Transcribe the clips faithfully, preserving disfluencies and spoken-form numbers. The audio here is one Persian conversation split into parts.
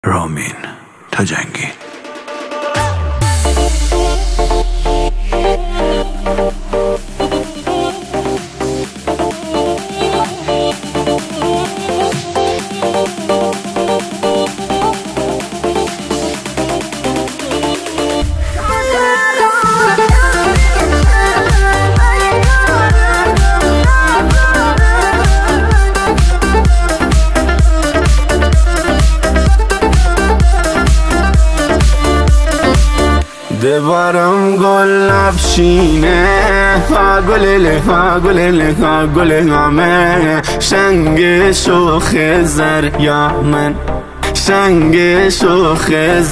رامین تاجنگی. دبارم گل افشینه ها گلله ها گلله ها گل همه شنگ شوخ زریامن شنگ شوخ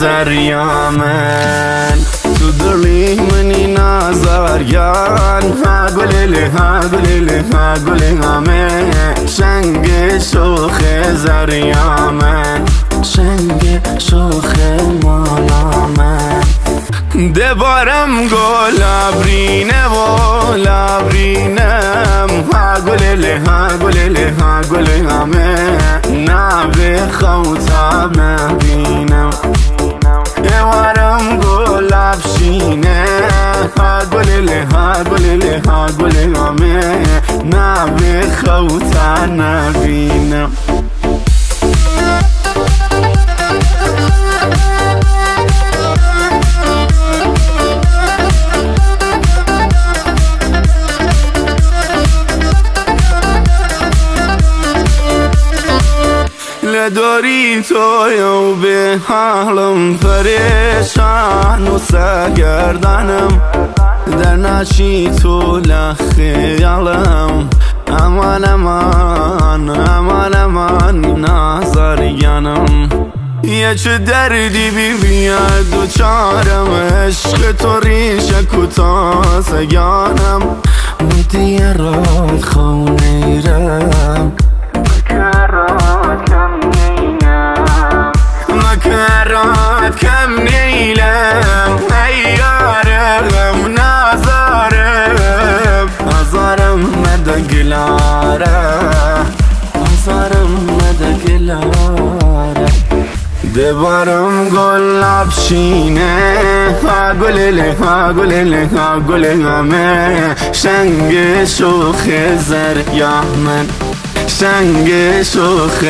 زریامن تو دلی منی نازاریان ها گلله ها گلله ها گل همه شنگ شوخ زریامن شنگ شوخ مالامن دبارم گل ابرینه و لابرینم ها گلله ها گلله ها گل همه نبه خوتا مبینم دبارم گل ابشینه ها گلله ها گلله ها گل همه نبه خوتا نبینم داری تو یو به حالم پریشان و سرگردانم در نشی تو لخیالم امان امان امان امان نازاریانم یه چه دردی بی بیاد و چارم عشق تو ریشه کتا سیانم و دیرات خونه رم مكرات كم نيلم هيارم نازارم أزارم مدقلارة أزارم مدقلارة دبارم گل ابشینه ها گلله ها گلله ها گل همه شنگ شوخ زریامن شنگ شوخ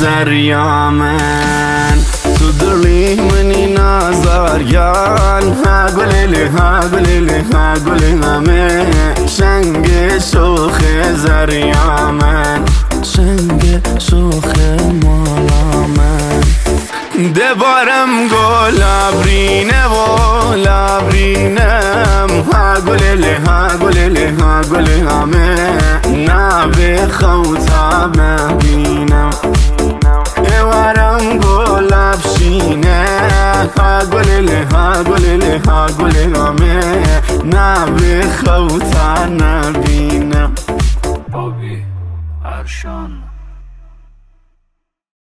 زریامن تو دلی منی نازاریان ها گلله ها گلله ها گل همه شنگ شوخ زریامن شنگ شوخ مالامن دبارم گل ابرینه و لابرینم ها گلله ها گلله ها گل همه نبه خوتا مبینم دبارم گل افشینه ها گلله ها گلله ها گل همه نبه خوتا نبینم بابی ارشان.